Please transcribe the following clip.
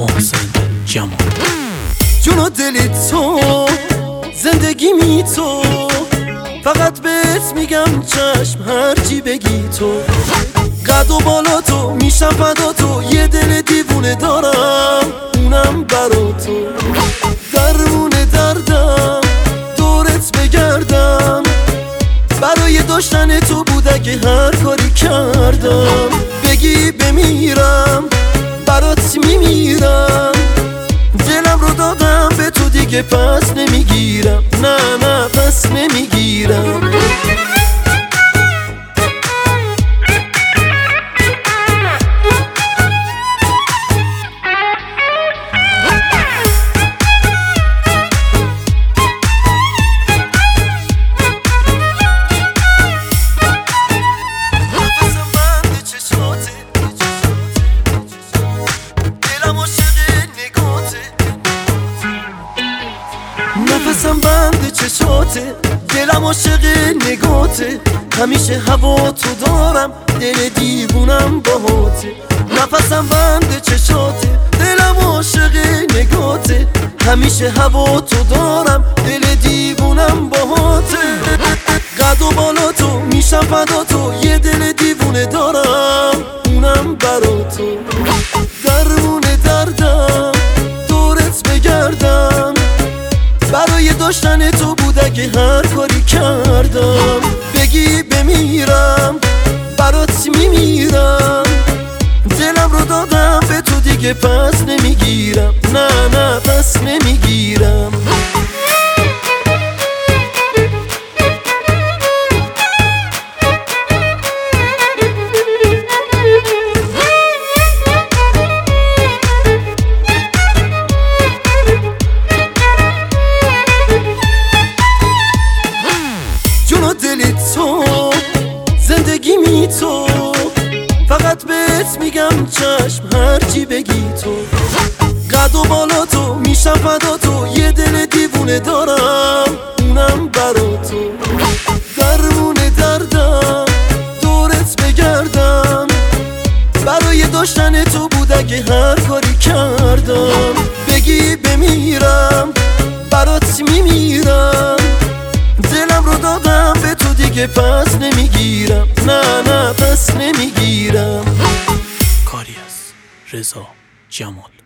محسن جمال. جون و دلی تو، زندگی می تو، فقط بهت میگم چشم هرچی بگی تو. قد و بالا تو، میشم فدا تو، یه دل دیوونه دارم اونم برا تو. درمون دردم دورت بگردم، برای داشتن تو بود اگه هر کاری کردم. بگی بمیرم برات میمیرم، دلم رو دادم به تو دیگه پس نمیگیرم، نه نه پس نمیگیرم. نفسم بند چشاته، دلم عاشق نگاته، همیشه هوا تو دارم، دل دیوونم باهاته. نفسم بند چشاته، دلم عاشق نگاته، همیشه هوا تو دارم، دل دیوونم باهاته. قد و بالا تو، میشم فدا تو، یه دل دیوونه دارم اونم برا تو. درمون دردم دورت بگردم، برای داشتن تو بود اگه هر کاری کردم. بگی بمیرم برات میمیرم، دلم رو دادم به تو دیگه پس نمیگیرم، نه نه پس نمیگیرم. دلی تو، زندگی می تو، فقط بهت میگم چشم هرچی بگی تو. قد و بالا تو، میشم فدا تو، یه دل دیوونه دارم اونم برا تو. درمون دردم دورت بگردم، برای داشتن تو بود اگه هر کاری کردم. بگی بمیرم برات میمیرم، دلم رو دادم به تو دیگه پس نمیگیرم، نه نه پس نمیگیرم. کاری از رضا جمال.